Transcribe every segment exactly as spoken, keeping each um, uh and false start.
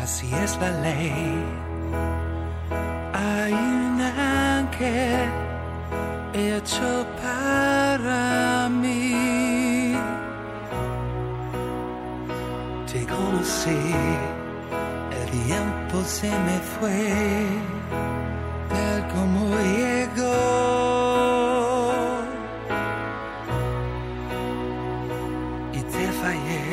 así es la ley. Hay un ángel hecho para mí. Te conocí, el tiempo se me fue, tal como llegó. Y te fallé,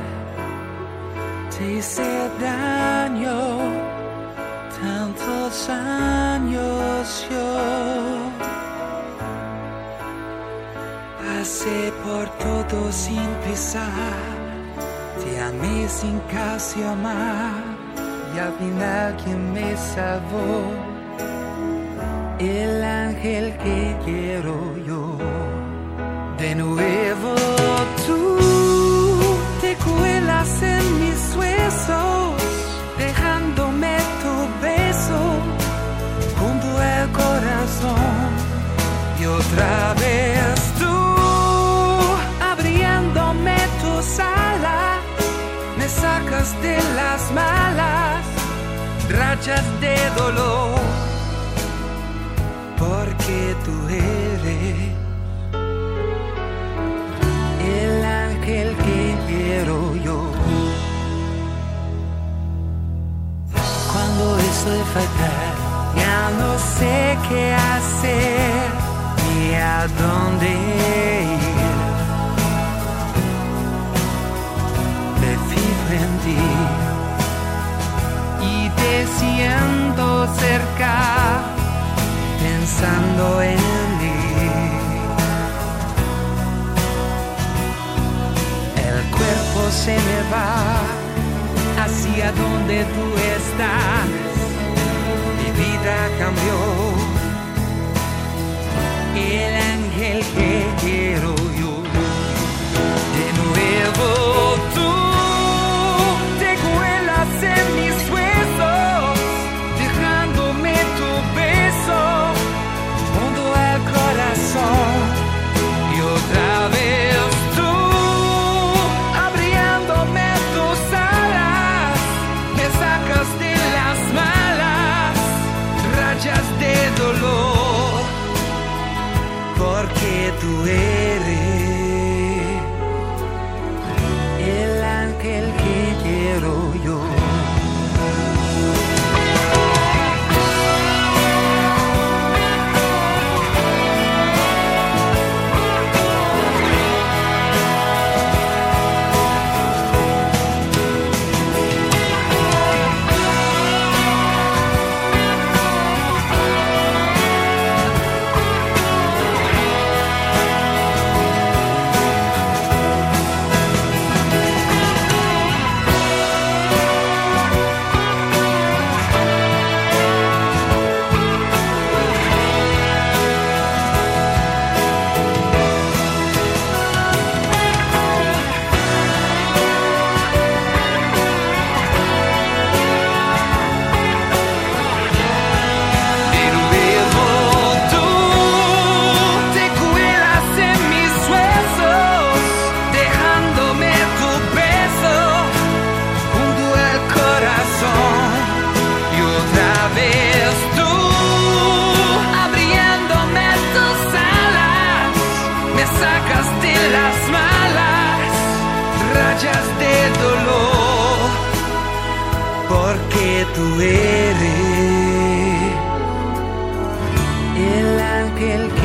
te hice daño, tantos años yo. Pasé por todo sin pisar, te amé sin casi amar, y al final quien me salvó, el ángel que quiero yo. De nuevo tú te cuelas en mis huesos, dejándome tu beso junto al corazón. Y otra vez tú abriéndome tus alas, me sacas de las malas rachas de dolor, porque tú eres el ángel que quiero yo. Cuando estoy fatal, ya no sé qué hacer ni a dónde ir. Me fijo en ti y te siento cerca, pensando en mí. El cuerpo se me va hacia donde tú estás. Mi vida cambió, el ángel que quiero yo. De nuevo tú te cuelas en mis huesos, dejándome tu beso junto al corazón. Y otra vez tú abriéndome tus alas, me sacas de las malas rachas de dolor, porque tú eres el ángel que quiero yo. De dolor, porque tú eres el ángel que